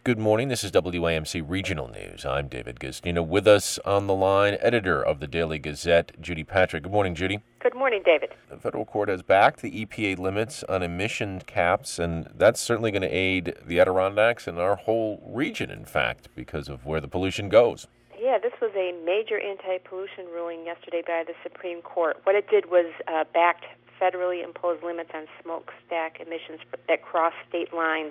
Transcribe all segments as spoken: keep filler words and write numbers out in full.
Good morning. This is W A M C Regional News. I'm David Gustino. With us on the line, editor of the Daily Gazette, Judy Patrick. Good morning, Judy. Good morning, David. The federal court has backed the E P A limits on emission caps, and that's certainly going to aid the Adirondacks and our whole region, in fact, because of where the pollution goes. Yeah, this was a major anti-pollution ruling yesterday by the Supreme Court. What it did was uh, backed federally imposed limits on smokestack emissions that cross state lines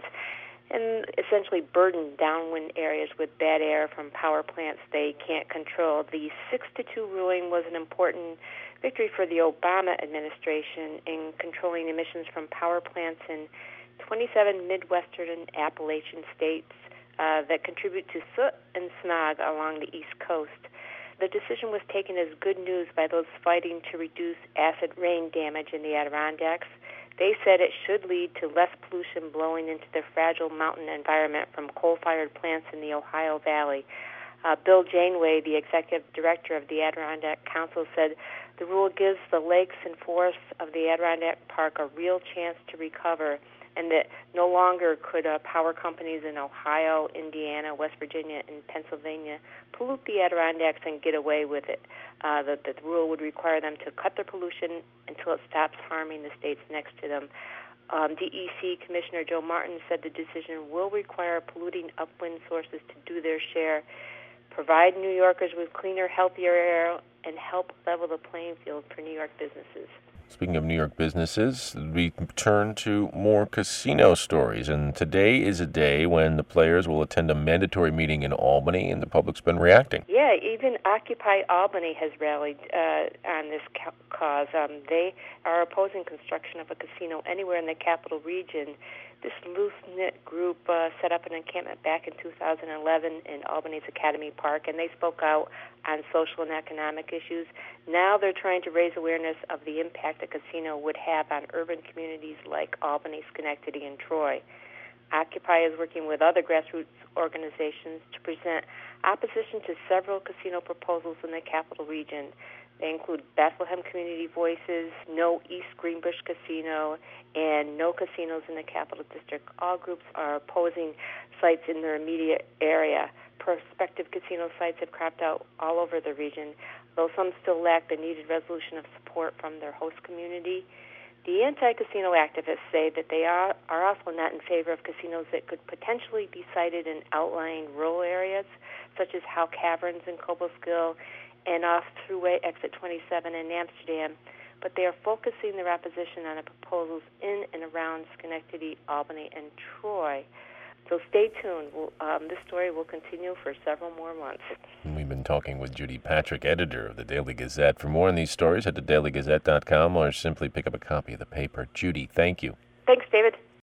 and essentially burden downwind areas with bad air from power plants they can't control. The six to two ruling was an important victory for the Obama administration in controlling emissions from power plants in twenty-seven Midwestern and Appalachian states uh, that contribute to soot and smog along the East Coast. The decision was taken as good news by those fighting to reduce acid rain damage in the Adirondacks. They said it should lead to less pollution blowing into the fragile mountain environment from coal-fired plants in the Ohio Valley. Uh, Bill Janeway, the executive director of the Adirondack Council, said the rule gives the lakes and forests of the Adirondack Park a real chance to recover, and that no longer could uh, power companies in Ohio, Indiana, West Virginia, and Pennsylvania pollute the Adirondacks and get away with it. Uh, the, the rule would require them to cut their pollution until it stops harming the states next to them. Um, D E C Commissioner Joe Martin said the decision will require polluting upwind sources to do their share, provide New Yorkers with cleaner, healthier air, and help level the playing field for New York businesses. Speaking of New York businesses, we turn to more casino stories. And today is a day when the players will attend a mandatory meeting in Albany, and the public's been reacting. Yeah, even Occupy Albany has rallied uh, on this ca- cause. Um, they are opposing construction of a casino anywhere in the capital region. This loose-knit group uh, set up an encampment back in two thousand eleven in Albany's Academy Park, and they spoke out on social and economic issues. Now they're trying to raise awareness of the impact a casino would have on urban communities like Albany, Schenectady, and Troy. Occupy is working with other grassroots organizations to present opposition to several casino proposals in the capital region. They include Bethlehem Community Voices, No East Greenbush Casino, and No Casinos in the Capital District. All groups are opposing sites in their immediate area. Prospective casino sites have cropped out all over the region, though some still lack the needed resolution of support from their host community. The anti-casino activists say that they are, are also not in favor of casinos that could potentially be sited in outlying rural areas, such as Howe Caverns in Cobleskill and off Thruway Exit twenty-seven in Amsterdam, but they are focusing their opposition on the proposals in and around Schenectady, Albany, and Troy. So stay tuned. We'll, um, this story will continue for several more months. We've been talking with Judy Patrick, editor of the Daily Gazette. For more on these stories, head to daily gazette dot com or simply pick up a copy of the paper. Judy, thank you. Thanks, David.